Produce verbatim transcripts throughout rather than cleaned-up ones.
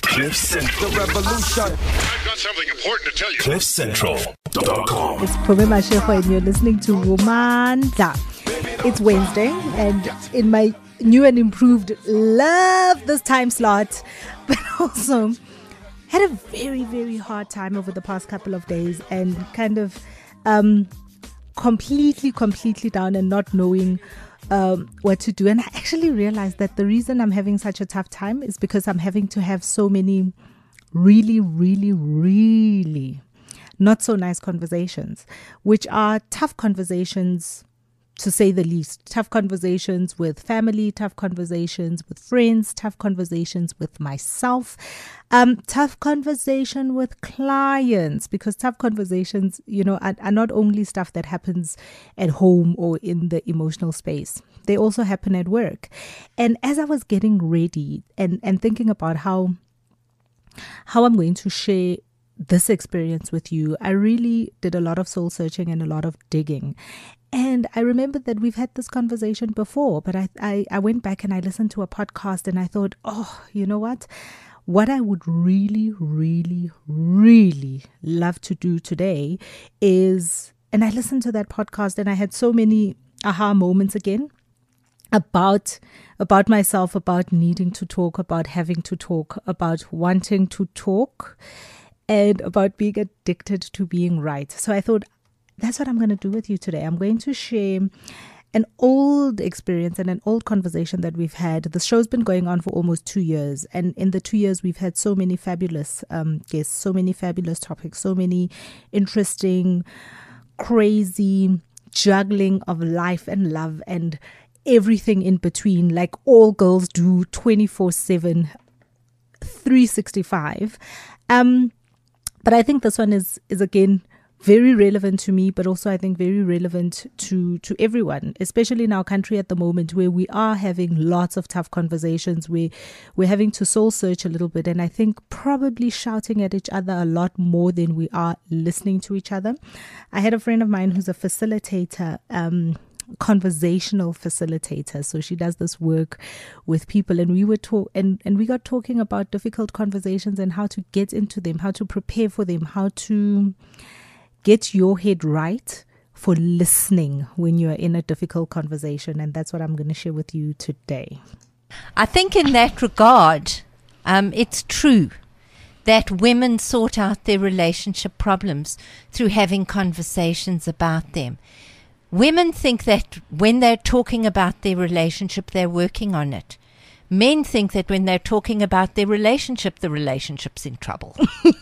Cliff Central. The revolution. I've got something important to tell you. Cliff Central dot com. It's Pome Mashego and you're listening to Womanda. It's Wednesday and in my new and improved love this time slot, but also had a very, very hard time over the past couple of days and kind of um, completely, completely down and not knowing um, what to do. And I actually realized that the reason I'm having such a tough time is because I'm having to have so many really, really, really not so nice conversations, which are tough conversations to say the least. Tough conversations with family, tough conversations with friends, tough conversations with myself, um, tough conversation with clients, because tough conversations, you know, are, are not only stuff that happens at home or in the emotional space. They also happen at work. And as I was getting ready and, and thinking about how, how I'm going to share this experience with you, I really did a lot of soul searching and a lot of digging. And I remember that we've had this conversation before, but I, I, I went back and I listened to a podcast and I thought, oh, you know what? What I would really, really, really love to do today is, and I listened to that podcast and I had so many aha moments again about about myself, about needing to talk, about having to talk, about wanting to talk, and about being addicted to being right. So I thought, that's what I'm going to do with you today. I'm going to share an old experience and an old conversation that we've had. The show's been going on for almost two years. And in the two years, we've had so many fabulous um, guests, so many fabulous topics, so many interesting, crazy juggling of life and love and everything in between, like all girls do twenty-four seven, three sixty-five. Um, but I think this one is, is again, very relevant to me, but also I think very relevant to, to everyone, especially in our country at the moment where we are having lots of tough conversations, where we're having to soul search a little bit. And I think probably shouting at each other a lot more than we are listening to each other. I had a friend of mine who's a facilitator, um, conversational facilitator. So she does this work with people, and we were talk and, and we got talking about difficult conversations and how to get into them, how to prepare for them, how to get your head right for listening when you're in a difficult conversation. And that's what I'm going to share with you today. I think in that regard, um, it's true that women sort out their relationship problems through having conversations about them. Women think that when they're talking about their relationship, they're working on it. Men think that when they're talking about their relationship, the relationship's in trouble.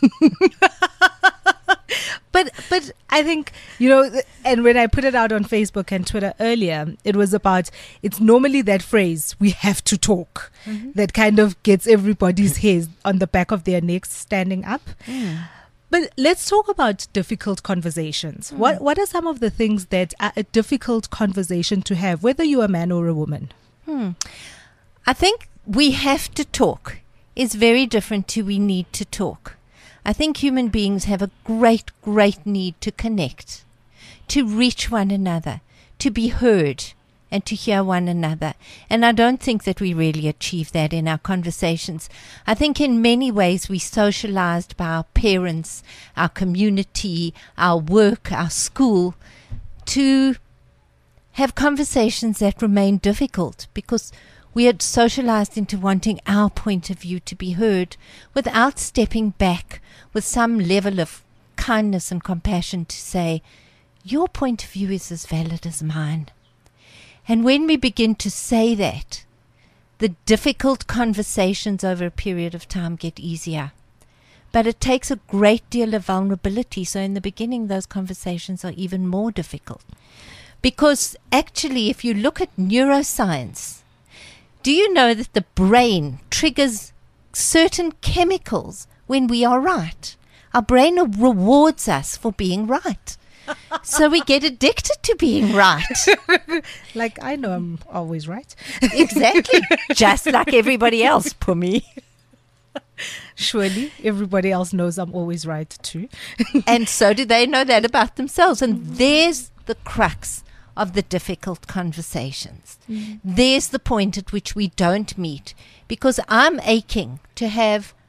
But but I think, you know, and when I put it out on Facebook and Twitter earlier, it was about, it's normally that phrase, we have to talk, mm-hmm. that kind of gets everybody's hairs on the back of their necks standing up. Mm. But let's talk about difficult conversations. Mm. What What are some of the things that are a difficult conversation to have, whether you're a man or a woman? Hmm. I think we have to talk is very different to we need to talk. I think human beings have a great, great need to connect, to reach one another, to be heard, and to hear one another. And I don't think that we really achieve that in our conversations. I think in many ways we socialized by our parents, our community, our work, our school, to have conversations that remain difficult because we had socialized into wanting our point of view to be heard without stepping back with some level of kindness and compassion to say, your point of view is as valid as mine. And when we begin to say that, the difficult conversations over a period of time get easier. But it takes a great deal of vulnerability. So in the beginning, those conversations are even more difficult. Because actually, if you look at neuroscience, do you know that the brain triggers certain chemicals when we are right? Our brain rewards us for being right. So we get addicted to being right. Like, I know I'm always right. Exactly. Just like everybody else, Pumi. Surely everybody else knows I'm always right too. And so do they know that about themselves. And there's the crux of the difficult conversations. Mm. There's the point at which we don't meet, because I'm aching to have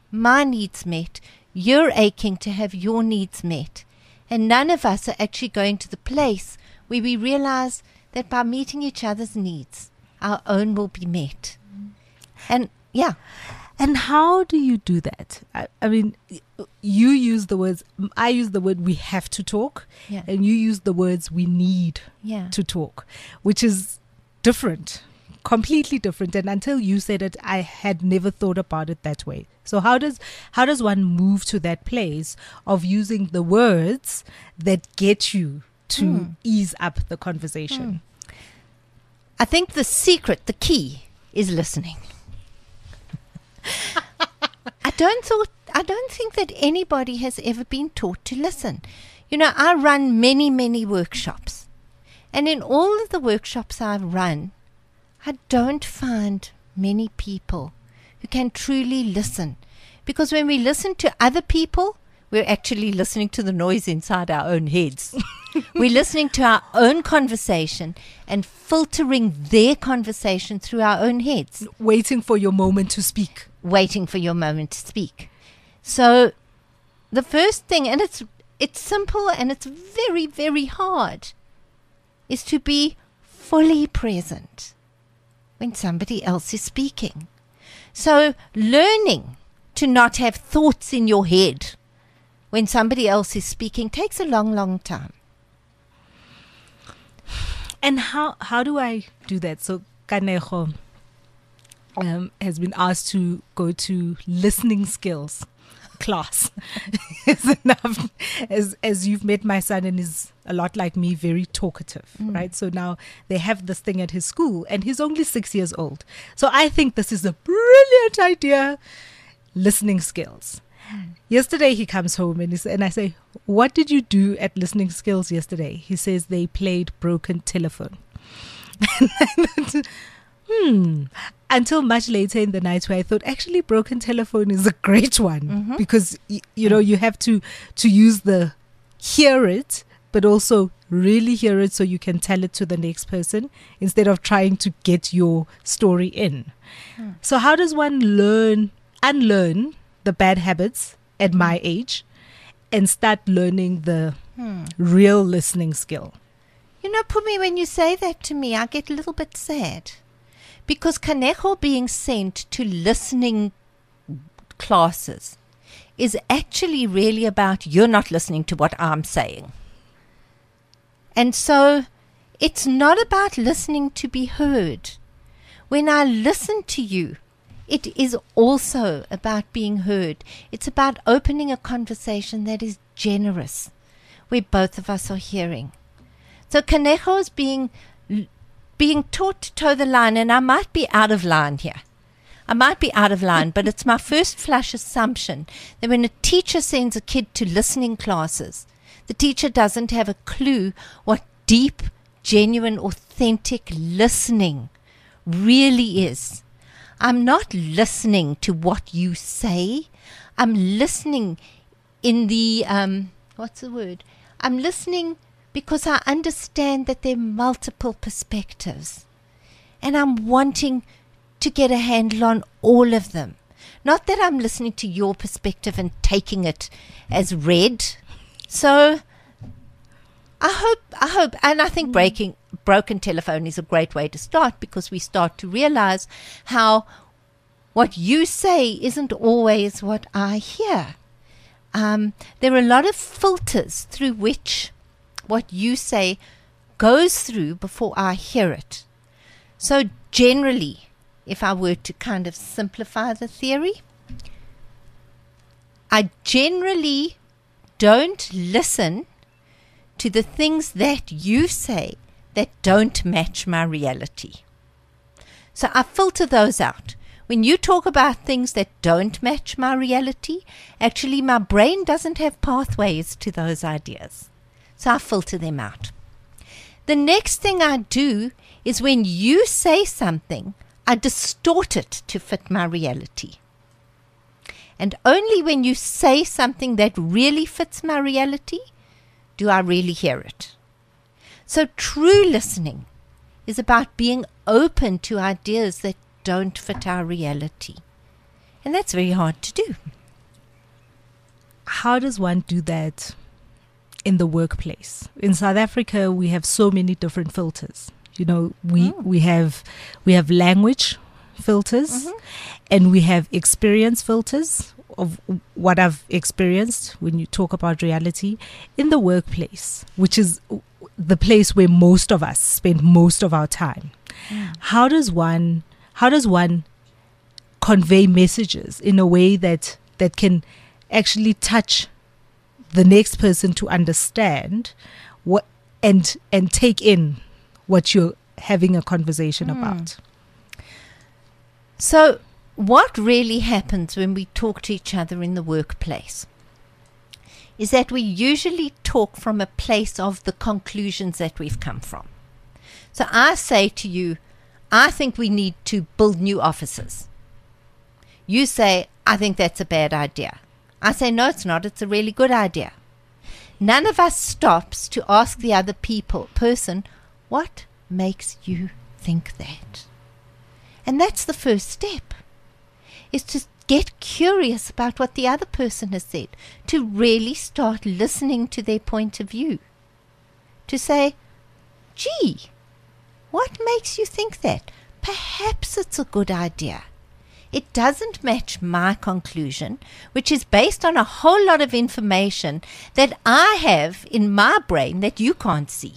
my needs met. You're aching to have your needs met. And none of us are actually going to the place where we realize that by meeting each other's needs, our own will be met. And yeah. And how do you do that? I, I mean, you use the words, I use the word we have to talk, Yeah. and you use the words we need Yeah. to talk, which is different, completely different. And until you said it, I had never thought about it that way. So how does how does one move to that place of using the words that get you to Mm. ease up the conversation? I think the secret, the key, is listening. I don't thought I don't think that anybody has ever been taught to listen. You know, I run many, many workshops. And in all of the workshops I've run, I don't find many people who can truly listen. Because when we listen to other people, we're actually listening to the noise inside our own heads. We're listening to our own conversation and filtering their conversation through our own heads, Waiting for your moment to speak. waiting for your moment to speak. So the first thing, and it's it's simple and it's very, very hard, is to be fully present when somebody else is speaking. So learning to not have thoughts in your head when somebody else is speaking takes a long, long time. And how how do I do that? So Kanego um, has been asked to go to listening skills class. Is enough. As as you've met my son, and is a lot like me, very talkative, Mm. right? So now they have this thing at his school, and he's only six years old. So I think this is a brilliant idea. Listening skills. Yesterday he comes home and, he's, and I say, what did you do at listening skills yesterday? He says they played broken telephone. hmm. Until much later in the night, where I thought actually broken telephone is a great one, Mhm. because y- you know you have to to use the hear it, but also really hear it so you can tell it to the next person instead of trying to get your story in. Hmm. So how does one learn unlearn the bad habits at my age and start learning the Hmm. real listening skill? You know, Pumi, when you say that to me, I get a little bit sad. Because Kanego being sent to listening classes is actually really about you're not listening to what I'm saying. And so it's not about listening to be heard. When I listen to you, it is also about being heard. It's about opening a conversation that is generous, where both of us are hearing. So Kanego is being being taught to toe the line, and I might be out of line here. I might be out of line, but it's my first flash assumption that when a teacher sends a kid to listening classes, the teacher doesn't have a clue what deep, genuine, authentic listening really is. I'm not listening to what you say. I'm listening in the, um, what's the word? I'm listening because I understand that there are multiple perspectives. And I'm wanting to get a handle on all of them. Not that I'm listening to your perspective and taking it as read. So I hope, I hope, and I think breaking broken telephone is a great way to start, because we start to realize how what you say isn't always what I hear. Um, there are a lot of filters through which what you say goes through before I hear it. So generally, if I were to kind of simplify the theory, I generally don't listen to the things that you say that don't match my reality. So I filter those out. When you talk about things that don't match my reality, actually my brain doesn't have pathways to those ideas. So I filter them out. The next thing I do is when you say something, I distort it to fit my reality. And only when you say something that really fits my reality, do I really hear it. So true listening is about being open to ideas that don't fit our reality. And that's very hard to do. how does one do that in the workplace? In South Africa, we have so many different filters. You know, we Mm. we have we have language filters, Mhm. and we have experience filters of what I've experienced when you talk about reality in the workplace, which is the place where most of us spend most of our time. Mm. How does one how does one convey messages in a way that that can actually touch the next person to understand what and and take in what you're having a conversation Mm. about? So, what really happens when we talk to each other in the workplace is that we usually talk from a place of the conclusions that we've come from. So, I say to you, I think we need to build new offices. You say, I think that's a bad idea. I say, no, it's not. It's a really good idea. None of us stops to ask the other people, person, what makes you think that? And that's the first step, is to get curious about what the other person has said, to really start listening to their point of view, to say, gee, what makes you think that? Perhaps it's a good idea. It doesn't match my conclusion, which is based on a whole lot of information that I have in my brain that you can't see.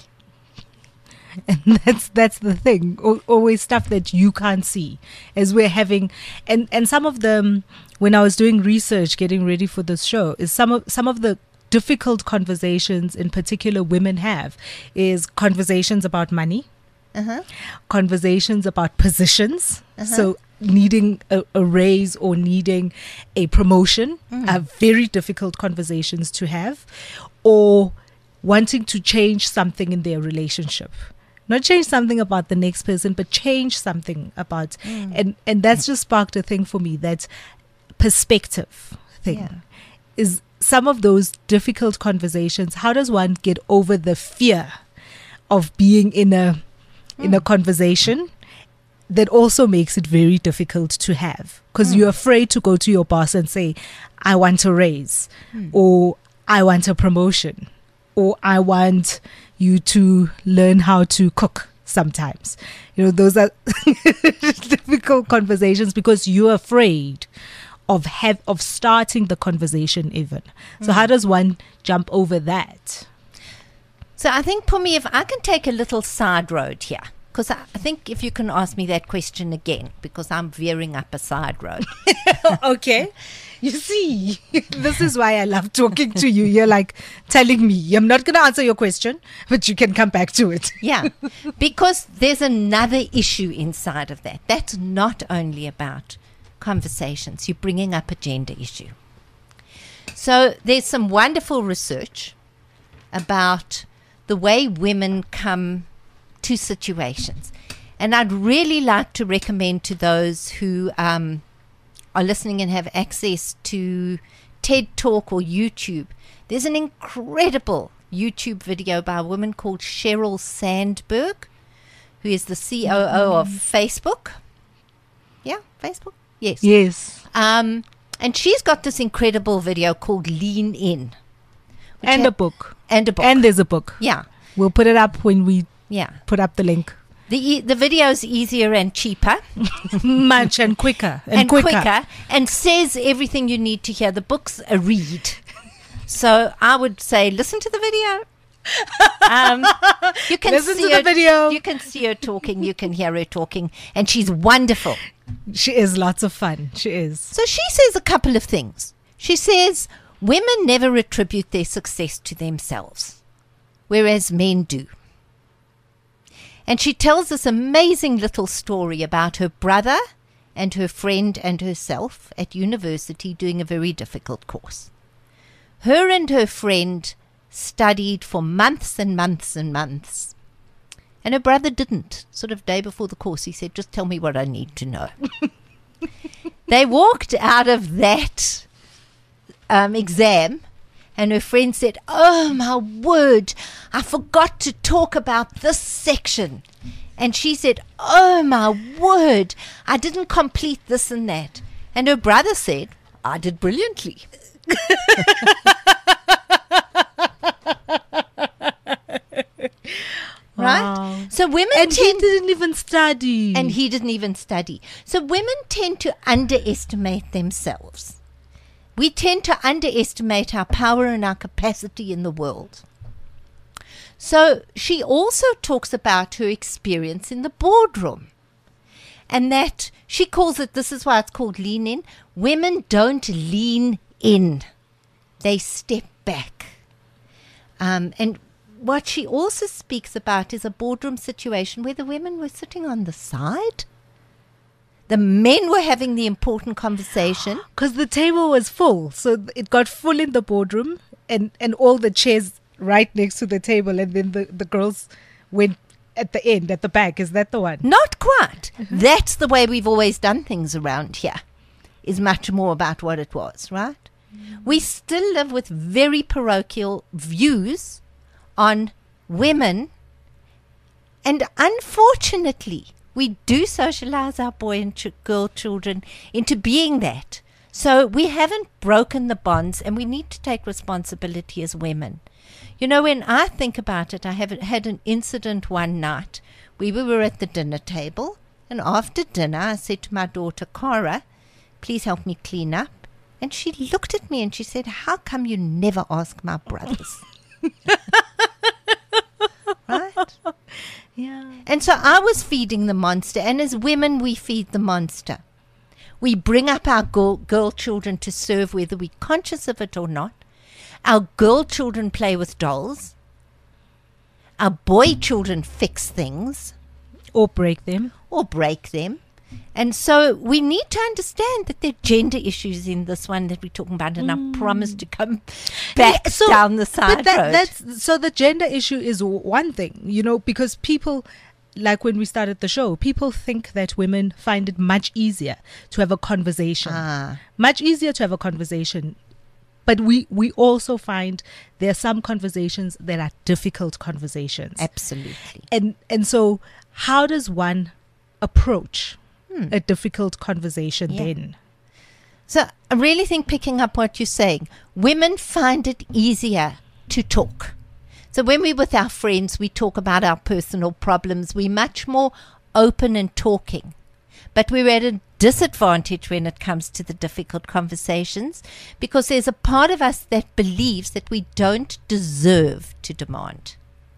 And that's that's the thing. Al- Always stuff that you can't see, as we're having, and and some of them. When I was doing research, getting ready for this show, is some of some of the difficult conversations, in particular, women have, is conversations about money, Uh-huh. conversations about positions. Uh-huh. So needing a, a raise or needing a promotion are very difficult conversations to have, or wanting to change something in their relationship. Not change something about the next person, but change something about, and and that's just sparked a thing for me, that perspective thing. Yeah. Is some of those difficult conversations. How does one get over the fear of being in a in a conversation that also makes it very difficult to have, because you're afraid to go to your boss and say, I want a raise, or I want a promotion, or I want you to learn how to cook sometimes. You know, those are difficult conversations because you're afraid of have of starting the conversation even. So how does one jump over that? So I think, Pumi, if I can take a little side road here, because I, I think if you can ask me that question again, because I'm veering up a side road. Okay. You see, this is why I love talking to you. You're like telling me, I'm not going to answer your question, but you can come back to it. Yeah, because there's another issue inside of that. That's not only about conversations. You're bringing up a gender issue. So there's some wonderful research about the way women come to situations. And I'd really like to recommend to those who um, are listening and have access to TED Talk or YouTube, there's an incredible YouTube video by a woman called Sheryl Sandberg, who is the C O O of Facebook. Yeah, Facebook? Yes. Yes. Um, and she's got this incredible video called Lean In. which And ha- a book. And a book. And there's a book. yeah, We'll put it up when we yeah. put up the link. The e- the video is easier and cheaper Much and quicker. And, and quicker. quicker and says everything you need to hear. The book's a read. So I would say listen to the video. Um, you can Listen see to the her, video. You can see her talking. You can hear her talking. And she's wonderful. She is lots of fun. She is. So she says a couple of things. She says women never attribute their success to themselves, whereas men do. And she tells this amazing little story about her brother and her friend and herself at university doing a very difficult course. Her and her friend studied for months and months and months. And her brother didn't. Sort of day before the course, he said, just tell me what I need to know. They walked out of that um, exam, and her friend said, oh, my word, I forgot to talk about this section. And she said, oh, my word, I didn't complete this and that. And her brother said, I did brilliantly. Right? Wow. So women And he tend didn't even study. and he didn't even study. So women tend to underestimate themselves. We tend to underestimate our power and our capacity in the world. So she also talks about her experience in the boardroom. And that she calls it, this is why it's called lean in. Women don't lean in. They step back. Um, and what she also speaks about is a boardroom situation where the women were sitting on the side. The men were having the important conversation. Because the table was full. So it got full in the boardroom and, and all the chairs right next to the table. And then the, the girls went at the end, at the back. Is that the one? Not quite. That's the way we've always done things around here, is much more about what it was, right? Mm. We still live with very parochial views on women. And unfortunately, we do socialize our boy and ch- girl children into being that. So we haven't broken the bonds, and we need to take responsibility as women. You know, when I think about it, I have had an incident one night. We were at the dinner table, and after dinner, I said to my daughter, Cara, please help me clean up. And she looked at me and she said, how come you never ask my brothers? Right? Yeah. And so I was feeding the monster, and as women, we feed the monster. We bring up our girl, girl children to serve, whether we're conscious of it or not. Our girl children play with dolls. Our boy children fix things. Or break them. Or break them. And so we need to understand that there are gender issues in this one that we're talking about, and mm. I promise to come back Yeah, so- down the side But that, road. that's so the gender issue is w- one thing, you know, because people, like when we started the show, people think that women find it much easier to have a conversation. Ah. Much easier to have a conversation. But we, we also find there are some conversations that are difficult conversations. Absolutely. And and so how does one approach Hmm. a difficult conversation Yeah. then? So I really think, picking up what you're saying, women find it easier to talk. So when we're with our friends, we talk about our personal problems. We're much more open and talking. But we're at a disadvantage when it comes to the difficult conversations, because there's a part of us that believes that we don't deserve to demand.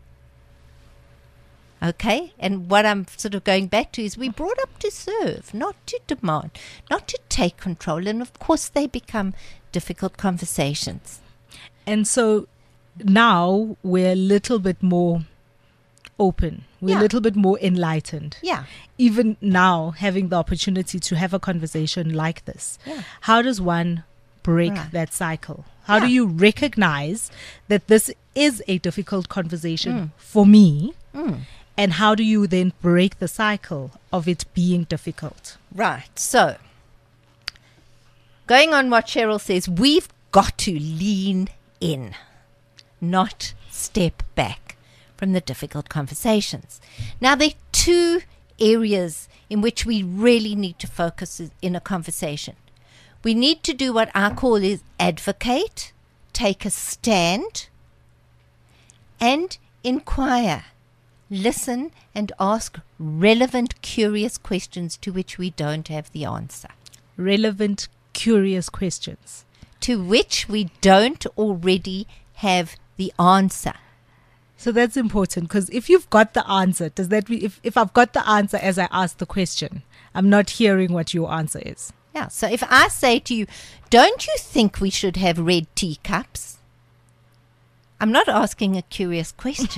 Okay? And what I'm sort of going back to is we brought up to serve, not to demand, not to take control. And of course, they become difficult conversations. And so now we're a little bit more open. We're Yeah. a little bit more enlightened. Yeah. Even now, having the opportunity to have a conversation like this, Yeah. how does one break Right. that cycle? How do Yeah. you recognize that this is a difficult conversation Mm. for me? Mm. And how do you then break the cycle of it being difficult? Right. So, going on what Cheryl says, we've got to lean in, not step back from the difficult conversations. Now, there are two areas in which we really need to focus in a conversation. We need to do what I call is advocate, take a stand, and inquire. Listen and ask relevant, curious questions to which we don't have the answer. Relevant, curious questions. To which we don't already have the answer. So that's important, because if you've got the answer, does that mean if, if I've got the answer as I ask the question, I'm not hearing what your answer is? Yeah. So if I say to you, don't you think we should have red teacups? I'm not asking a curious question.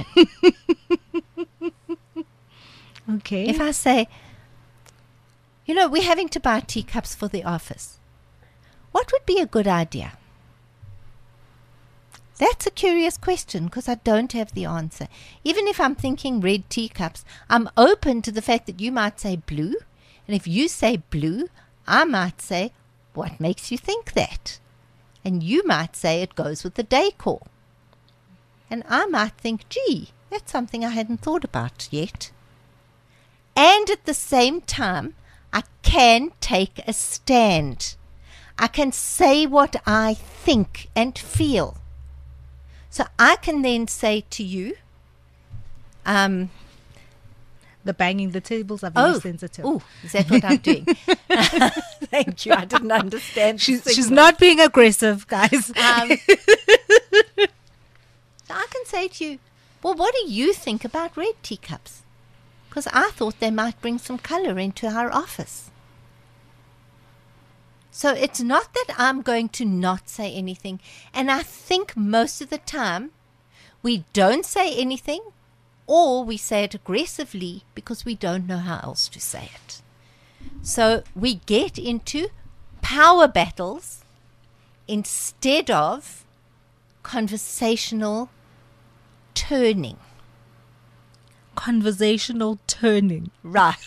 Okay. If I say, you know, we're having to buy teacups for the office, what would be a good idea? That's a curious question, because I don't have the answer. Even if I'm thinking red teacups, I'm open to the fact that you might say blue. And if you say blue, I might say, what makes you think that? And you might say it goes with the decor. And I might think, gee, that's something I hadn't thought about yet. And at the same time, I can take a stand. I can say what I think and feel. So I can then say to you, um, The banging the tables are very oh, sensitive. oh, is that what I'm doing? Thank you. I didn't understand. the She's, she's signal. not being aggressive, guys. Um, so I can say to you, well, what do you think about red teacups? Because I thought they might bring some color into our office. So it's not that I'm going to not say anything. And I think most of the time we don't say anything, or we say it aggressively because we don't know how else to say it. So we get into power battles instead of conversational turning. Conversational turning. Right.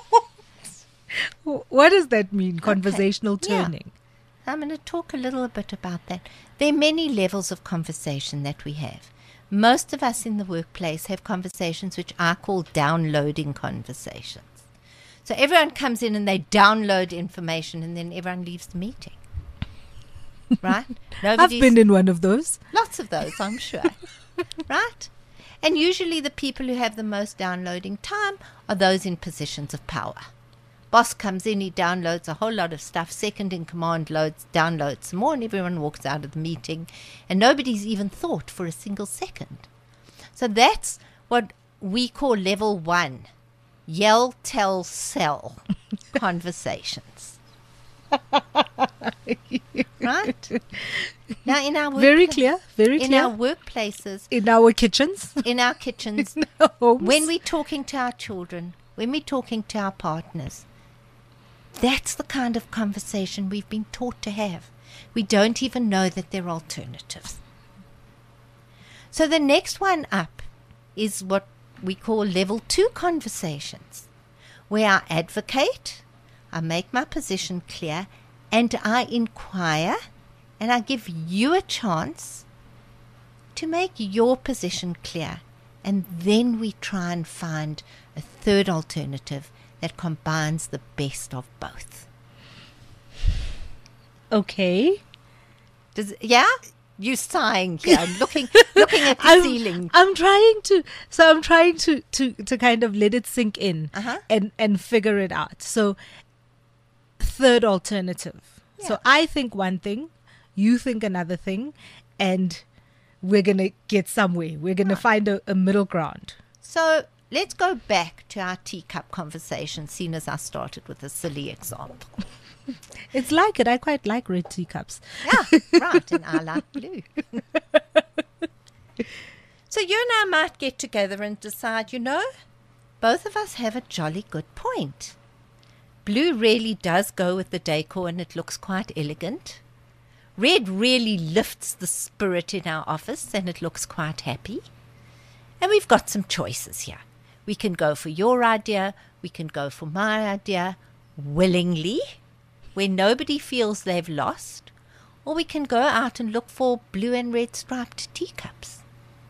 Wh- What does that mean, conversational yeah. turning? I'm going to talk a little bit about that. There are many levels of conversation that we have. Most of us in the workplace have conversations which I call downloading conversations. So everyone comes in and they download information and then everyone leaves the meeting. Right? I've Nobody's, been in one of those. lots of those, I'm sure. Right? And usually the people who have the most downloading time are those in positions of power. Boss comes in, he downloads a whole lot of stuff. Second in command loads, downloads some more, and everyone walks out of the meeting. And nobody's even thought for a single second. So that's what we call level one. Yell, tell, sell conversations. Right? Now in our Very workpla- clear, very in clear. our workplaces, In our kitchens. in our kitchens, In our homes. when we're talking to our children, when we're talking to our partners, that's the kind of conversation we've been taught to have. We don't even know that there are alternatives. So the next one up is what we call level two conversations, where I advocate, I make my position clear, and I inquire, and I give you a chance to make your position clear. And then we try and find a third alternative that combines the best of both. Okay. Does yeah? You sighing here, looking looking at the I'm, ceiling. I'm trying to, so I'm trying to, to, to kind of let it sink in Uh-huh. and, and figure it out. So, third alternative. So, Yeah. I think one thing, you think another thing, and we're going to get somewhere. We're going to find a, a middle ground. So let's go back to our teacup conversation, seeing as I started with a silly example. It's like it. I quite like red teacups. Yeah, right, and I like blue. So you and I might get together and decide, you know, both of us have a jolly good point. Blue really does go with the decor and it looks quite elegant. Red really lifts the spirit in our office and it looks quite happy. And we've got some choices here. We can go for your idea, we can go for my idea, willingly, where nobody feels they've lost, or we can go out and look for blue and red striped teacups,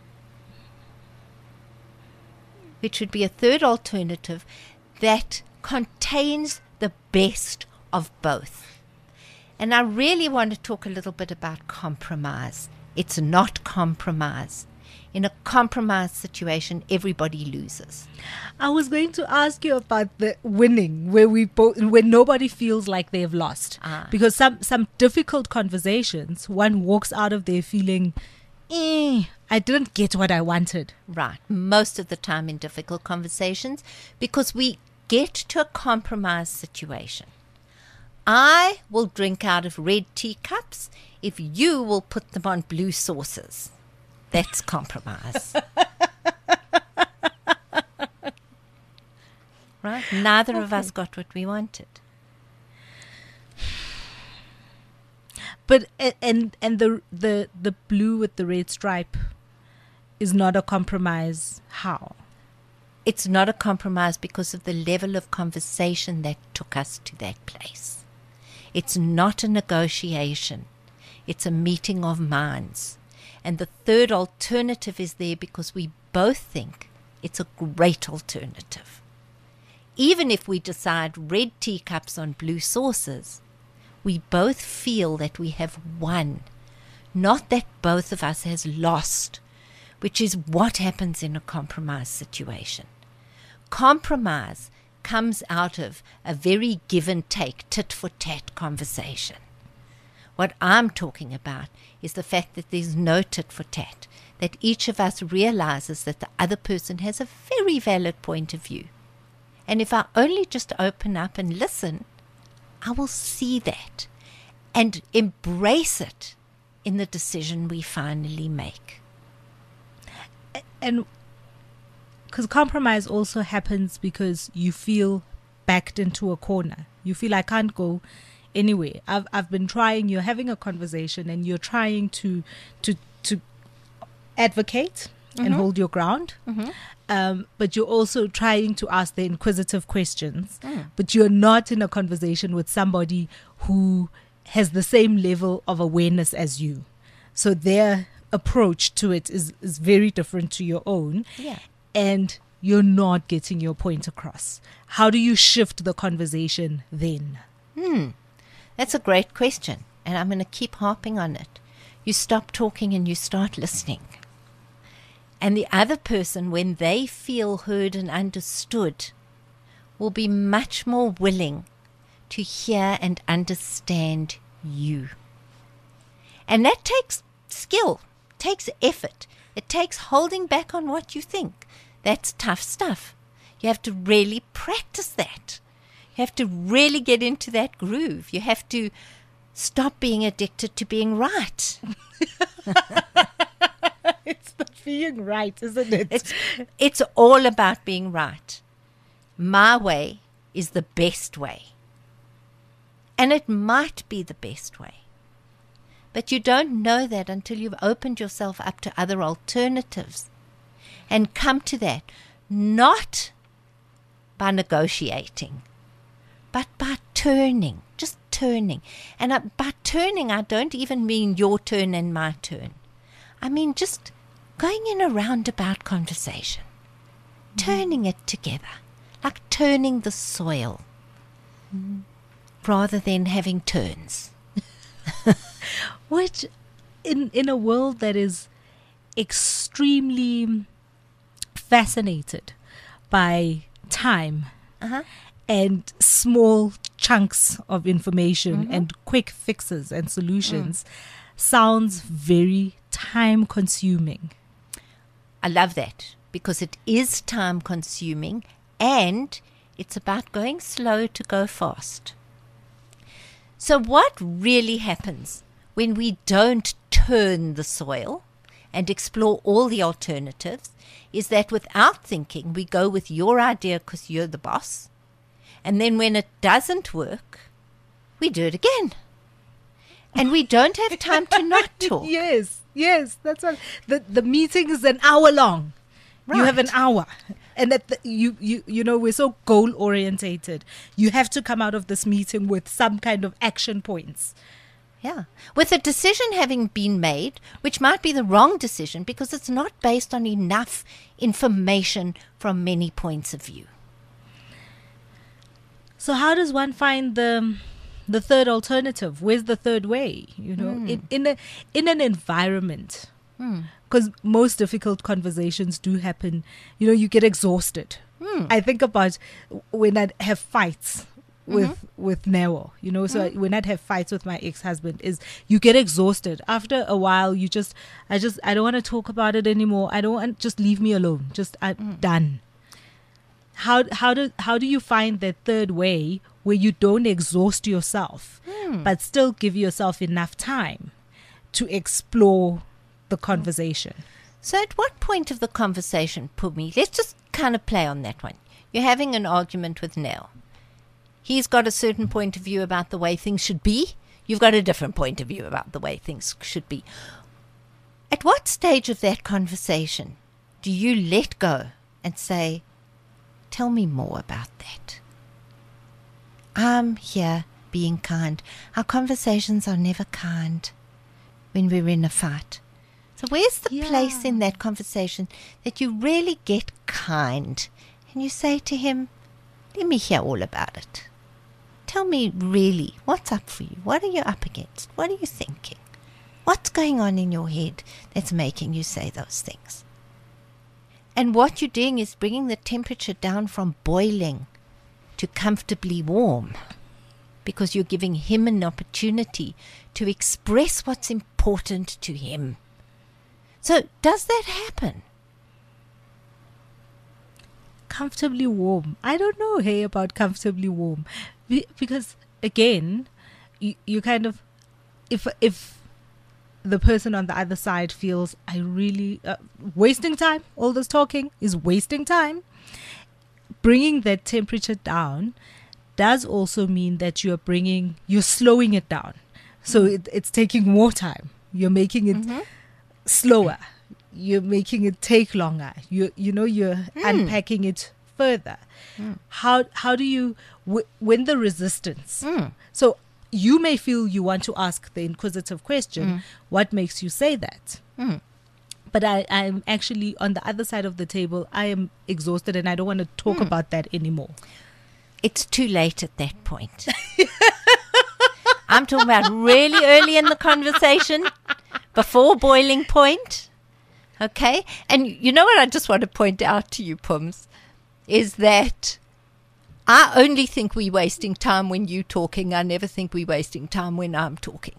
which would be a third alternative that contains the best of both. And I really want to talk a little bit about compromise. It's not compromise. In a compromise situation, everybody loses. I was going to ask you about the winning, where we both, where nobody feels like they've lost, Ah. because some some difficult conversations, one walks out of there feeling, eh, I didn't get what I wanted. Right. Most of the time in difficult conversations, because we get to a compromise situation. I will drink out of red teacups if you will put them on blue saucers. That's compromise. Right? Neither of us got what we wanted. But a- and and the the the blue with the red stripe is not a compromise. How? It's not a compromise because of the level of conversation that took us to that place. It's not a negotiation. It's a meeting of minds. And the third alternative is there because we both think it's a great alternative. Even if we decide red teacups on blue saucers, we both feel that we have won, not that both of us has lost, which is what happens in a compromise situation. Compromise comes out of a very give and take, tit for tat conversation. What I'm talking about is the fact that there's no tit for tat, that each of us realizes that the other person has a very valid point of view. And if I only just open up and listen, I will see that and embrace it in the decision we finally make. And because compromise also happens because you feel backed into a corner. You feel I can't go anywhere. I've I've been trying. You're having a conversation and you're trying to to to advocate mm-hmm. and hold your ground. Mm-hmm. Um, but you're also trying to ask the inquisitive questions. Mm. But you're not in a conversation with somebody who has the same level of awareness as you. So their approach to it is, is very different to your own. Yeah. And you're not getting your point across. How do you shift the conversation then? Hmm. That's a great question. And I'm going to keep harping on it. You stop talking and you start listening. And the other person, when they feel heard and understood, will be much more willing to hear and understand you. And that takes skill, takes effort. It takes holding back on what you think. That's tough stuff. You have to really practice that. You have to really get into that groove. You have to stop being addicted to being right. It's the being right, isn't it? It's, it's all about being right. My way is the best way. And it might be the best way. But you don't know that until you've opened yourself up to other alternatives and come to that, not by negotiating, but by turning, just turning. And I, by turning, I don't even mean your turn and my turn. I mean just going in a roundabout conversation, mm. turning it together, like turning the soil, mm. rather than having turns. Which, in in a world that is extremely fascinated by time uh-huh. and small chunks of information mm-hmm. and quick fixes and solutions, mm. sounds very time-consuming. I love that because it is time-consuming and it's about going slow to go fast. So what really happens when we don't turn the soil and explore all the alternatives is that without thinking, we go with your idea because you're the boss. And then when it doesn't work, we do it again. And we don't have time to not talk. Yes, yes. That's what the, the meeting is an hour long. Right. You have an hour. And that the, you, you you know, we're so goal orientated. You have to come out of this meeting with some kind of action points. Yeah. With a decision having been made, which might be the wrong decision because it's not based on enough information from many points of view. So how does one find the the third alternative? Where's the third way? You know, mm. in in a in an environment. Because mm. most difficult conversations do happen. You know, you get exhausted. Mm. I think about when I have fights with mm-hmm. with Neo, you know, so mm. I, when I'd have fights with my ex-husband, is you get exhausted. After a while, you just, I just, I don't want to talk about it anymore. I don't want, just leave me alone. Just, I'm mm. done. How how do how do you find that third way where you don't exhaust yourself, mm. but still give yourself enough time to explore the conversation? So at what point of the conversation, Pumi, let's just kind of play on that one. You're having an argument with Nell. He's got a certain point of view about the way things should be. You've got a different point of view about the way things should be. At what stage of that conversation do you let go and say, tell me more about that? I'm here being kind. Our conversations are never kind when we're in a fight. So where's the yeah. place in that conversation that you really get kind and you say to him, let me hear all about it. Tell me really, what's up for you? What are you up against? What are you thinking? What's going on in your head that's making you say those things? And what you're doing is bringing the temperature down from boiling to comfortably warm, because you're giving him an opportunity to express what's important to him. So does that happen? Comfortably warm. I don't know, hey, about comfortably warm. Be- because, again, you, you kind of, if if the person on the other side feels, I really, uh, wasting time, all this talking is wasting time, bringing that temperature down does also mean that you're bringing, you're slowing it down. So it, it's taking more time. You're making it Mm-hmm. slower. You're making it take longer. You you know, you're Mm. unpacking it further. How how do you, w- when the resistance? Mm. So you may feel you want to ask the inquisitive question, what makes you say that? Mm. But I, I'm actually on the other side of the table. I am exhausted and I don't want to talk Mm. about that anymore. It's too late at that point. I'm talking about really early in the conversation, before boiling point. Okay? And you know what I just want to point out to you, Pums, is that I only think we're wasting time when you're talking. I never think we're wasting time when I'm talking.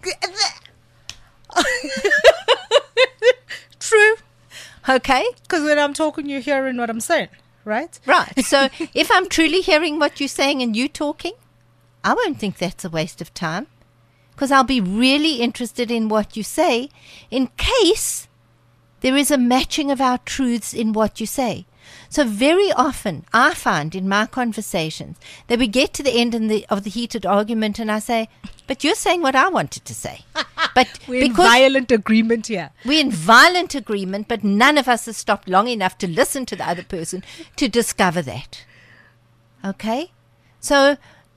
True. Okay? Because when I'm talking, you're hearing what I'm saying, right? Right. So if I'm truly hearing what you're saying and you talking, I won't think that's a waste of time, because I'll be really interested in what you say in case there is a matching of our truths in what you say. So very often I find in my conversations that we get to the end in the, of the heated argument and I say, but you're saying what I wanted to say. But We're in because violent agreement here. we're in violent agreement, but none of us has stopped long enough to listen to the other person to discover that. Okay? So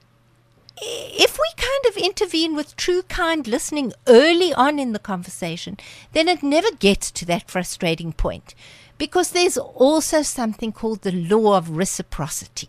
i- if we kind of intervene with true, kind listening early on in the conversation, then it never gets to that frustrating point. Because there's also something called the law of reciprocity.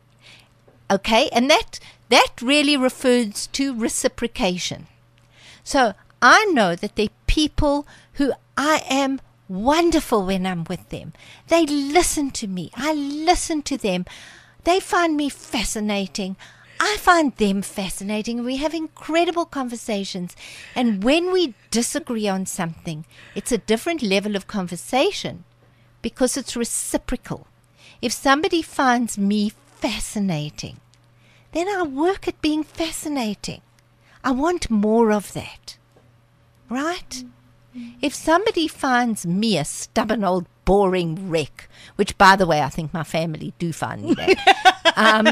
Okay? And that that really refers to reciprocation. So I know that there are people who I am wonderful when I'm with them. They listen to me. I listen to them. They find me fascinating. I find them fascinating. We have incredible conversations. And when we disagree on something, it's a different level of conversation because it's reciprocal. If somebody finds me fascinating, then I work at being fascinating. I want more of that. Right? If somebody finds me a stubborn old boring wreck, which by the way I think my family do find me that, um,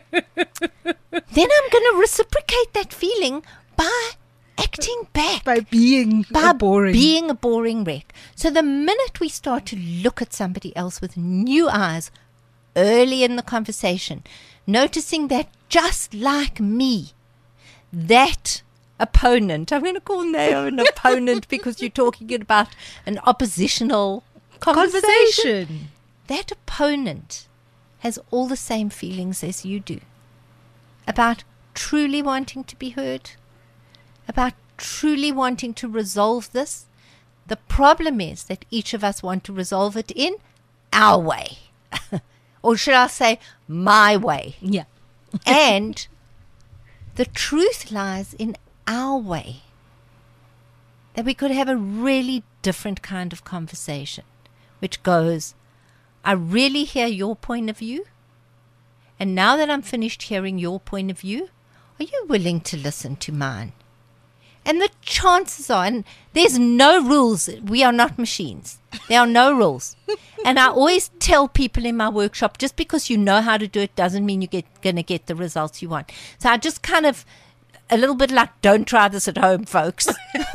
then I'm going to reciprocate that feeling by acting back. By being By a boring. being a boring wreck. So the minute we start to look at somebody else with new eyes early in the conversation, noticing that just like me, that opponent, I'm going to call Nao an opponent because you're talking about an oppositional conversation. Conversation. That opponent has all the same feelings as you do about truly wanting to be heard, about truly wanting to resolve this. The problem is that each of us want to resolve it in our way. Or should I say, my way. Yeah. And the truth lies in our way. That we could have a really different kind of conversation, which goes, I really hear your point of view. And now that I'm finished hearing your point of view, are you willing to listen to mine? And the chances are, and there's no rules. We are not machines. There are no rules. And I always tell people in my workshop, just because you know how to do it doesn't mean you're going to get the results you want. So I just kind of, a little bit like, don't try this at home, folks.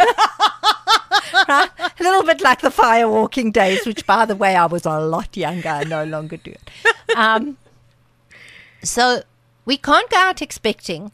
Right? A little bit like the fire walking days, which, by the way, I was a lot younger. I no longer do it. Um, so we can't go out expecting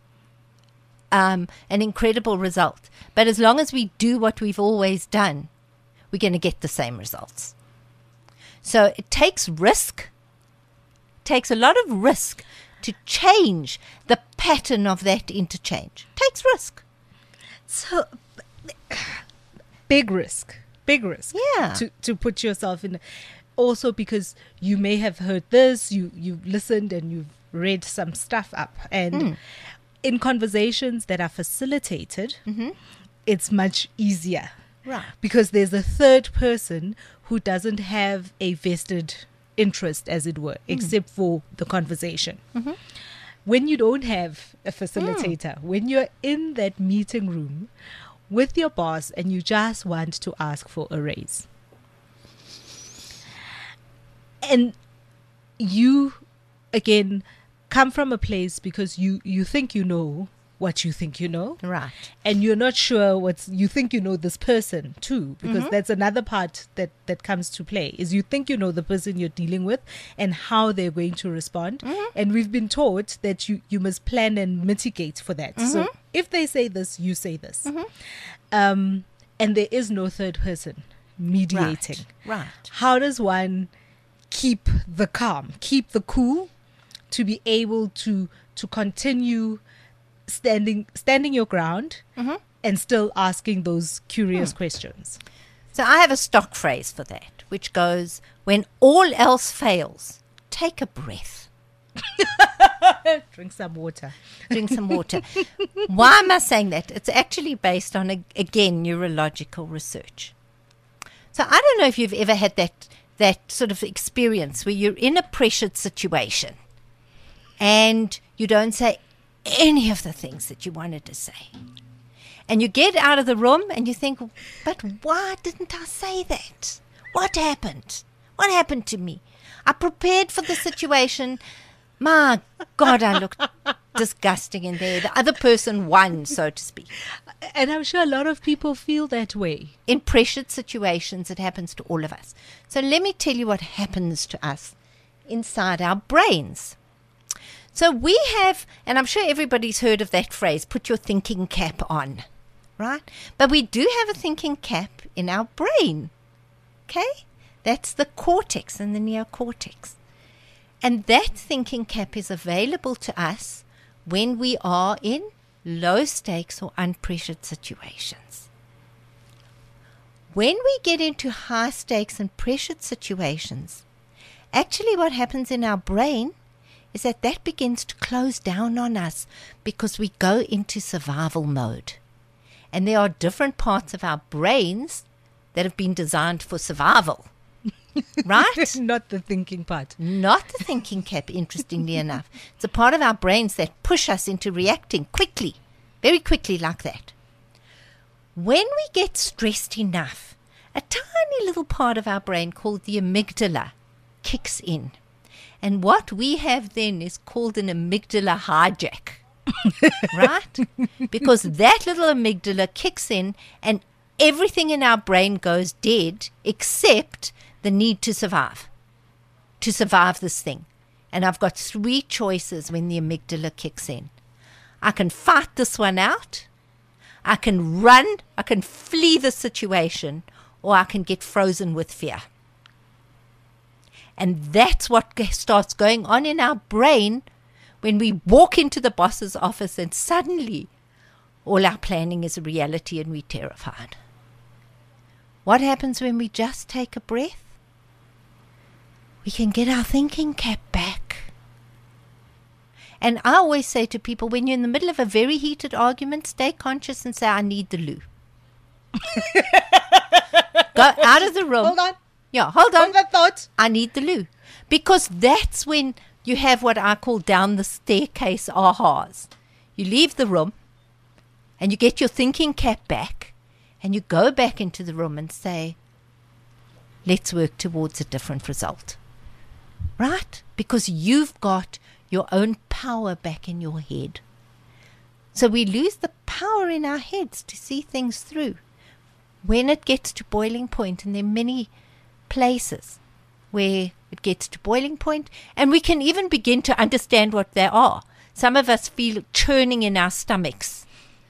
um, an incredible result. But as long as we do what we've always done, we're going to get the same results. So it takes risk, takes a lot of risk to change the pattern of that interchange. Takes risk. So, big risk, big risk. Yeah. To to put yourself in. Also because you may have heard this, you you listened and you've read some stuff up, and mm. in conversations that are facilitated, mm-hmm. it's much easier, right? Because there's a third person who doesn't have a vested interest, as it were, mm. except for the conversation. Mm-hmm. When you don't have a facilitator, mm. when you're in that meeting room with your boss and you just want to ask for a raise, and you, again, come from a place because you, you think you know what you think you know. Right. And you're not sure what you think you know this person too, because mm-hmm. that's another part that, that comes to play, is you think you know the person you're dealing with and how they're going to respond. Mm-hmm. And we've been taught that you, you must plan and mitigate for that. Mm-hmm. So if they say this, you say this. Mm-hmm. Um, and there is no third person mediating. Right. right. How does one keep the calm, keep the cool, to be able to to continue standing standing your ground mm-hmm. and still asking those curious hmm. questions? So I have a stock phrase for that, which goes, when all else fails, take a breath. Drink some water. Drink some water. Why am I saying that? It's actually based on, again, neurological research. So I don't know if you've ever had that that sort of experience where you're in a pressured situation and you don't say any of the things that you wanted to say. And you get out of the room and you think, but why didn't I say that? What happened? What happened to me? I prepared for the situation. My God, I looked disgusting in there. The other person won, so to speak. And I'm sure a lot of people feel that way. In pressured situations, it happens to all of us. So let me tell you what happens to us inside our brains. So we have, and I'm sure everybody's heard of that phrase, put your thinking cap on, right? But we do have a thinking cap in our brain, okay? That's the cortex and the neocortex. And that thinking cap is available to us when we are in low stakes or unpressured situations. When we get into high stakes and pressured situations, actually what happens in our brain is that that begins to close down on us because we go into survival mode. And there are different parts of our brains that have been designed for survival. Right? Not the thinking part. Not the thinking cap, interestingly enough. It's a part of our brains that push us into reacting quickly, very quickly like that. When we get stressed enough, a tiny little part of our brain called the amygdala kicks in. And what we have then is called an amygdala hijack. Right? Because that little amygdala kicks in and everything in our brain goes dead except the need to survive, to survive this thing. And I've got three choices when the amygdala kicks in. I can fight this one out, I can run, I can flee the situation, or I can get frozen with fear. And that's what starts going on in our brain when we walk into the boss's office and suddenly all our planning is a reality and we're terrified. What happens when we just take a breath? We can get our thinking cap back. And I always say to people, when you're in the middle of a very heated argument, stay conscious and say, I need the loo. Go out of the room. Hold on. Yeah, hold on. Hold that thought. I need the loo. Because that's when you have what I call down the staircase ahas. You leave the room and you get your thinking cap back and you go back into the room and say, let's work towards a different result. Right? Because you've got your own power back in your head. So we lose the power in our heads to see things through. When it gets to boiling point, and there are many places where it gets to boiling point, and we can even begin to understand what they are. Some of us feel churning in our stomachs.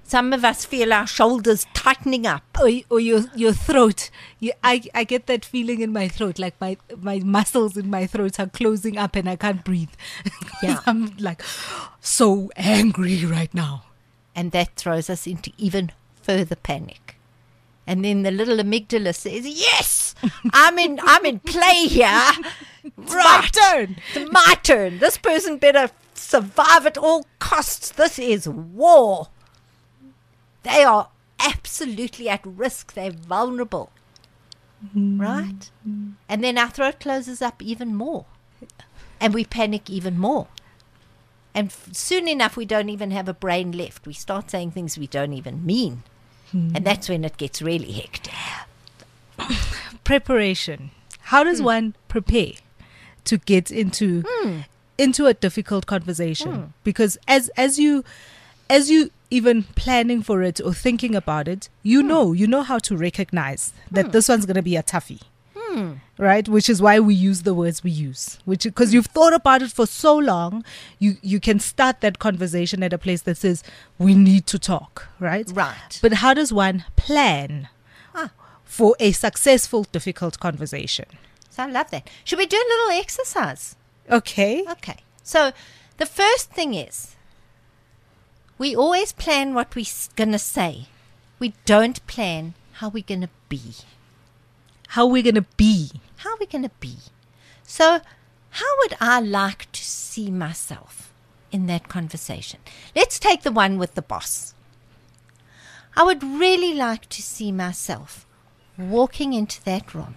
Some of us feel our shoulders tightening up. Or, or your your throat. You, I I get that feeling in my throat, like my my muscles in my throat are closing up and I can't breathe. Yeah. I'm like so angry right now. And that throws us into even further panic. And then the little amygdala says, yes, I'm in I'm in play here. It's Right. my turn. It's my turn. This person better survive at all costs. This is war. They are absolutely at risk. They're vulnerable. Right? And then our throat closes up even more. And we panic even more. And f- soon enough, we don't even have a brain left. We start saying things we don't even mean. And that's when it gets really hectic. Preparation. How does one prepare to get into into a difficult conversation? Because as as you as you even planning for it or thinking about it, you know you know how to recognize that this one's going to be a toughie. Right, which is why we use the words we use, which because you've thought about it for so long, you you can start that conversation at a place that says we need to talk, right? Right. But how does one plan Ah. for a successful difficult conversation? So I love that. Should we do a little exercise? Okay. Okay. So the first thing is we always plan what we're going to say. We don't plan how we're going to be. How we're going to be. How are we going to be? So how would I like to see myself in that conversation? Let's take the one with the boss. I would really like to see myself walking into that room.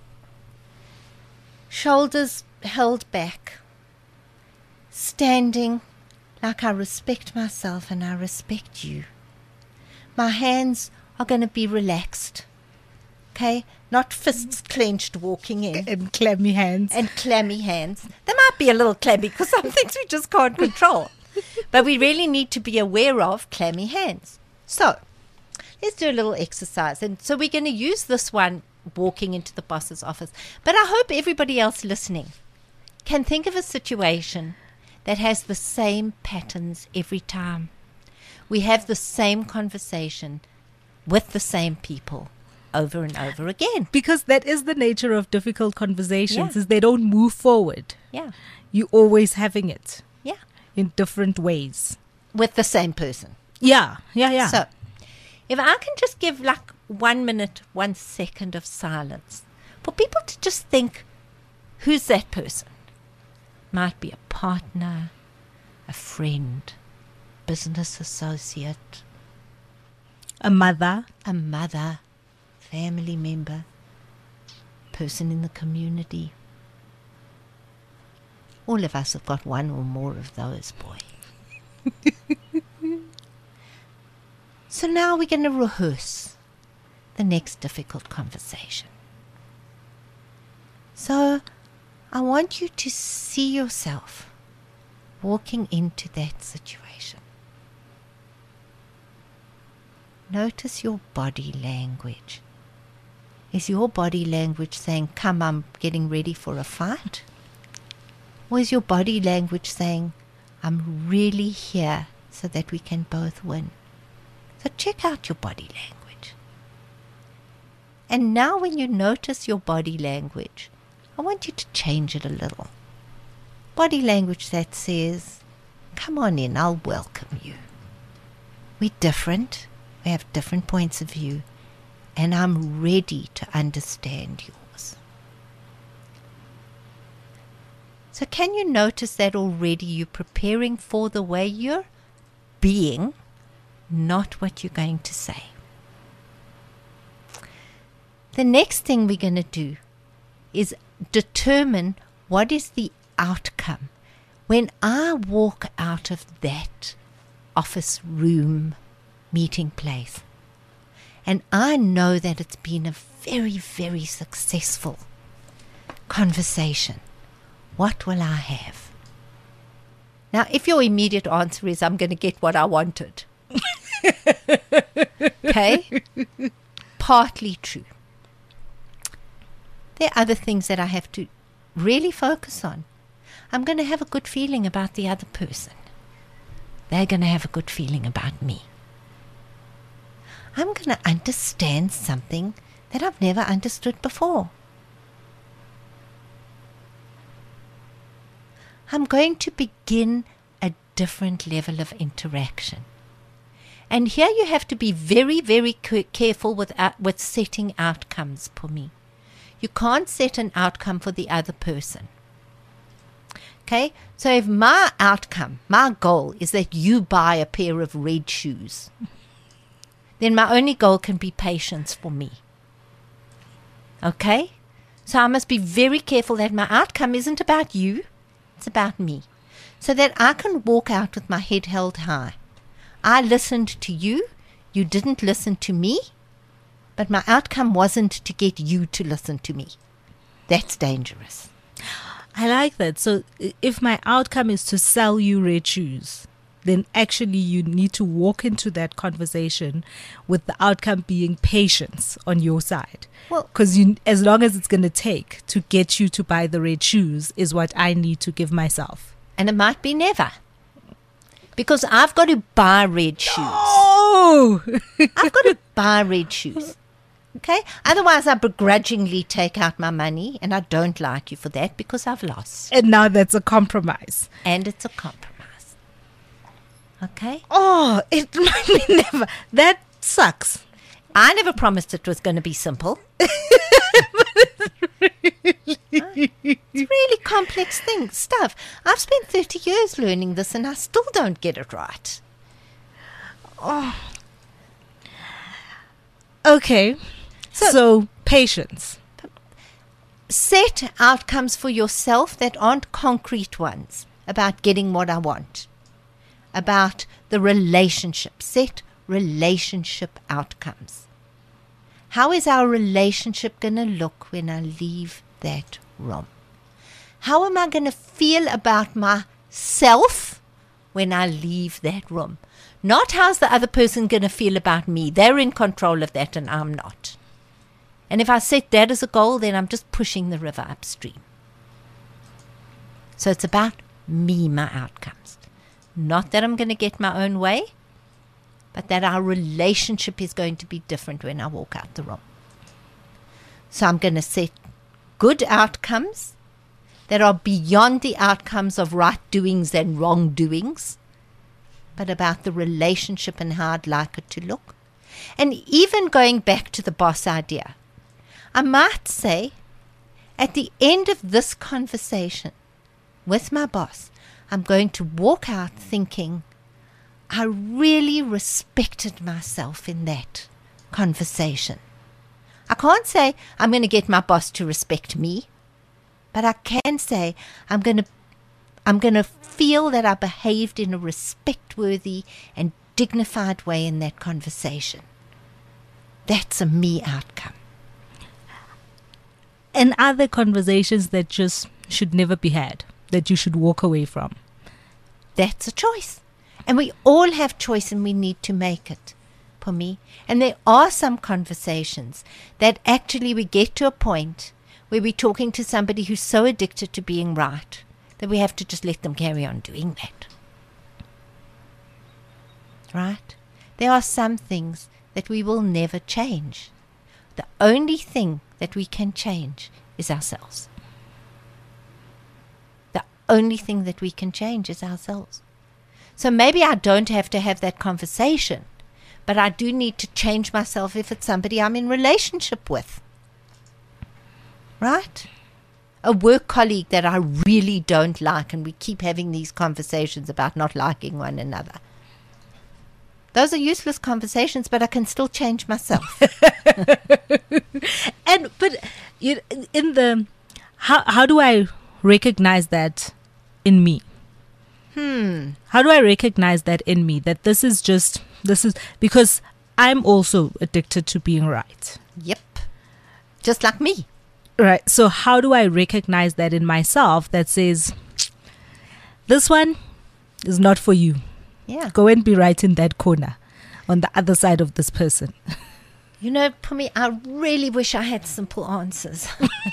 Shoulders held back. Standing like I respect myself and I respect you. My hands are going to be relaxed. Okay? Not fists clenched walking in. And clammy hands. And clammy hands. They might be a little clammy because some things we just can't control. But we really need to be aware of clammy hands. So, let's do a little exercise. And so we're going to use this one walking into the boss's office. But I hope everybody else listening can think of a situation that has the same patterns every time. We have the same conversation with the same people over and over again. Because that is the nature of difficult conversations, Yeah. is they don't move forward. Yeah. You're always having it Yeah. in different ways. With the same person. Yeah, yeah, yeah. So, if I can just give like one minute, one second of silence for people to just think, who's that person? Might be a partner, a friend, business associate, a mother. a mother, family member, person in the community. All of us have got one or more of those, boy. So now we're going to rehearse the next difficult conversation. So I want you to see yourself walking into that situation. Notice your body language. Is your body language saying, come, I'm getting ready for a fight? Or is your body language saying, I'm really here so that we can both win? So check out your body language. And now when you notice your body language, I want you to change it a little. Body language that says, come on in, I'll welcome you. We're different. We have different points of view. And I'm ready to understand yours. So can you notice that already you're preparing for the way you're being, not what you're going to say? The next thing we're going to do is determine what is the outcome when I walk out of that office room, meeting place. And I know that it's been a very, very successful conversation. What will I have? Now, if your immediate answer is, I'm going to get what I wanted. Okay? Partly true. There are other things that I have to really focus on. I'm going to have a good feeling about the other person. They're going to have a good feeling about me. I'm going to understand something that I've never understood before. I'm going to begin a different level of interaction. And here you have to be very, very careful with, uh, with setting outcomes for me. You can't set an outcome for the other person. Okay? So if my outcome, my goal is that you buy a pair of red shoes, then my only goal can be patience for me. Okay? So I must be very careful that my outcome isn't about you, it's about me. So that I can walk out with my head held high. I listened to you, you didn't listen to me, but my outcome wasn't to get you to listen to me. That's dangerous. I like that. So if my outcome is to sell you red shoes, then actually you need to walk into that conversation with the outcome being patience on your side. Well, because you, as long as it's going to take to get you to buy the red shoes is what I need to give myself. And it might be never. Because I've got to buy red shoes. Oh! I've got to buy red shoes. Okay? Otherwise, I begrudgingly take out my money, and I don't like you for that because I've lost. And now that's a compromise. And it's a compromise. Okay? Oh, it might be never. That sucks. I never promised it was going to be simple. It's really complex thing, stuff. I've spent thirty years learning this and I still don't get it right. Oh. Okay. So, so patience. Set outcomes for yourself that aren't concrete ones about getting what I want. About the relationship. Set relationship outcomes. How is our relationship going to look when I leave that room? How am I going to feel about myself when I leave that room? Not how's the other person going to feel about me. They're in control of that and I'm not. And if I set that as a goal, then I'm just pushing the river upstream. So it's about me, my outcomes. Not that I'm going to get my own way, but that our relationship is going to be different when I walk out the room. So I'm going to set good outcomes that are beyond the outcomes of right doings and wrong doings, but about the relationship and how I'd like it to look. And even going back to the boss idea, I might say at the end of this conversation with my boss, I'm going to walk out thinking, I really respected myself in that conversation. I can't say I'm going to get my boss to respect me, but I can say I'm going to I'm going to feel that I behaved in a respect-worthy and dignified way in that conversation. That's a me outcome. And are there conversations that just should never be had, that you should walk away from? That's a choice. And we all have choice and we need to make it, for me. And there are some conversations that actually we get to a point where we're talking to somebody who's so addicted to being right that we have to just let them carry on doing that. Right? There are some things that we will never change. The only thing that we can change is ourselves. The only thing that we can change is ourselves. So maybe I don't have to have that conversation, but I do need to change myself if it's somebody I'm in relationship with. Right? A work colleague that I really don't like, and we keep having these conversations about not liking one another. Those are useless conversations, but I can still change myself. And but you, in the how how do I recognize that in me? Hmm. How do I recognize that in me? That this is just this is because I'm also addicted to being right. Yep. Just like me. Right. So how do I recognize that in myself that says, this one is not for you. Yeah. Go and be right in that corner on the other side of this person. You know, Pumi, I really wish I had simple answers.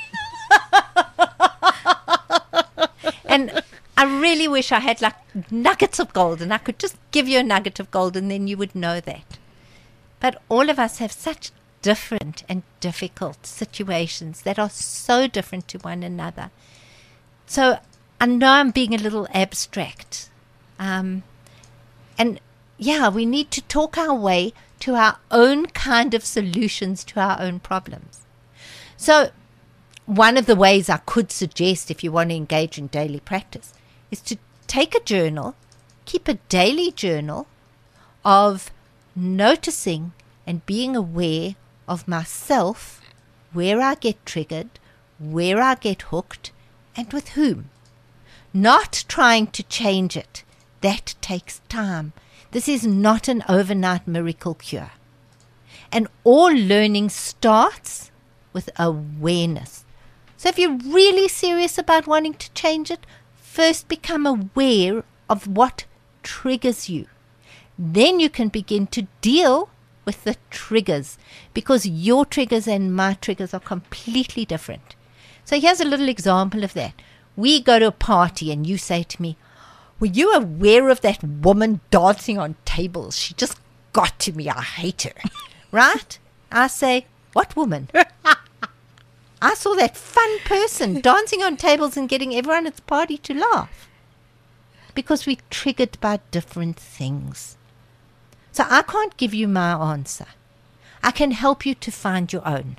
And I really wish I had like nuggets of gold and I could just give you a nugget of gold and then you would know that. But all of us have such different and difficult situations that are so different to one another. So I know I'm being a little abstract. Um, and yeah, we need to talk our way to our own kind of solutions to our own problems. So one of the ways I could suggest, if you want to engage in daily practice, is to take a journal, keep a daily journal of noticing and being aware of myself, where I get triggered, where I get hooked, and with whom. Not trying to change it. That takes time. This is not an overnight miracle cure. And all learning starts with awareness. So if you're really serious about wanting to change it, first become aware of what triggers you. Then you can begin to deal with the triggers, because your triggers and my triggers are completely different. So here's a little example of that. We go to a party and you say to me, were you aware of that woman dancing on tables? She just got to me. I hate her. Right? I say, what woman? I saw that fun person dancing on tables and getting everyone at the party to laugh. Because we're triggered by different things. So I can't give you my answer. I can help you to find your own.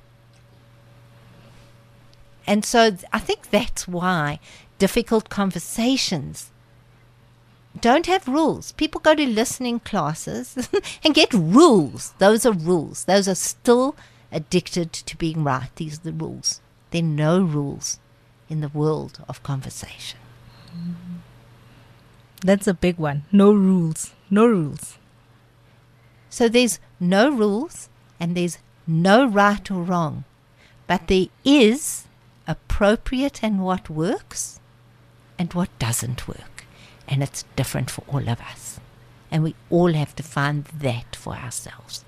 And so th- I think that's why difficult conversations don't have rules. People go to listening classes and get rules. Those are rules. Those are still addicted to being right. These are the rules. There are no rules in the world of conversation. That's a big one. No rules. No rules. So there's no rules and there's no right or wrong. But there is appropriate and what works and what doesn't work. And it's different for all of us. And we all have to find that for ourselves.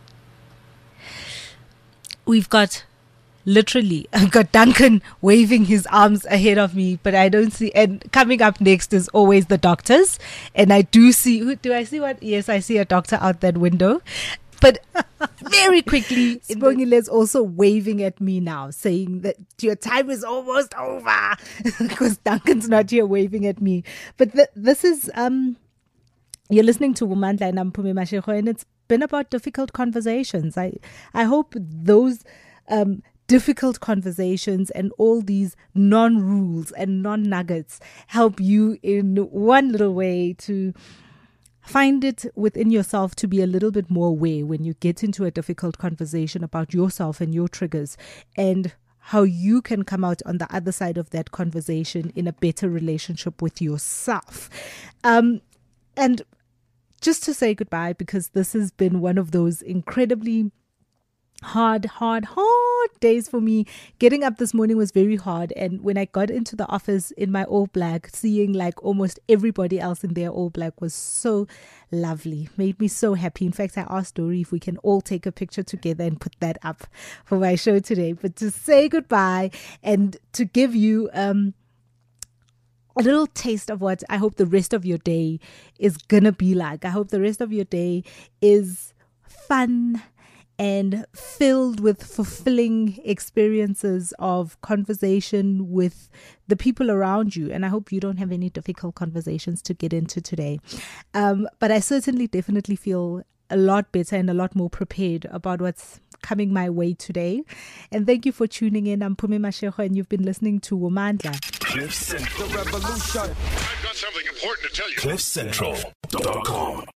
We've got, literally, I've got Duncan waving his arms ahead of me, but I don't see, and coming up next is always the doctors. And I do see, who, do I see what? Yes, I see a doctor out that window. But very quickly, Sibongile's also waving at me now, saying that your time is almost over, because Duncan's not here waving at me. But th- this is, um, you're listening to Womandla and I'm Mpumi Mashego, and it's been about difficult conversations. I, I hope those um, difficult conversations and all these non-rules and non-nuggets help you in one little way to find it within yourself to be a little bit more aware when you get into a difficult conversation about yourself and your triggers, and how you can come out on the other side of that conversation in a better relationship with yourself. Um, and just to say goodbye, because this has been one of those incredibly hard, hard, hard days for me. Getting up this morning was very hard. And when I got into the office in my all black, seeing like almost everybody else in their all black was so lovely. Made me so happy. In fact, I asked Dory if we can all take a picture together and put that up for my show today. But to say goodbye and to give you um a little taste of what I hope the rest of your day is gonna be like. I hope the rest of your day is fun and filled with fulfilling experiences of conversation with the people around you. And I hope you don't have any difficult conversations to get into today. Um, but I certainly definitely feel a lot better and a lot more prepared about what's coming my way today. And thank you for tuning in. I'm Mpumi Mashego, and you've been listening to Womandla. Cliff Central. The revolution. I've got something important to tell you. cliff central dot com